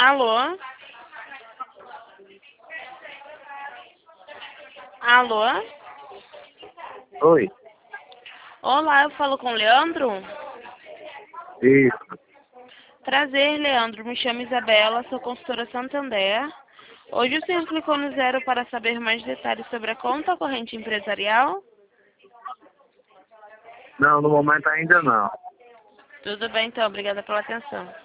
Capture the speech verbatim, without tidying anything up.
Alô? Alô? Oi. Olá, eu falo com o Leandro? Isso. Prazer, Leandro. Me chamo Isabela, sou consultora Santander. Hoje o senhor clicou no zero para saber mais detalhes sobre a conta corrente empresarial? Não, no momento ainda não. Tudo bem, então. Obrigada pela atenção.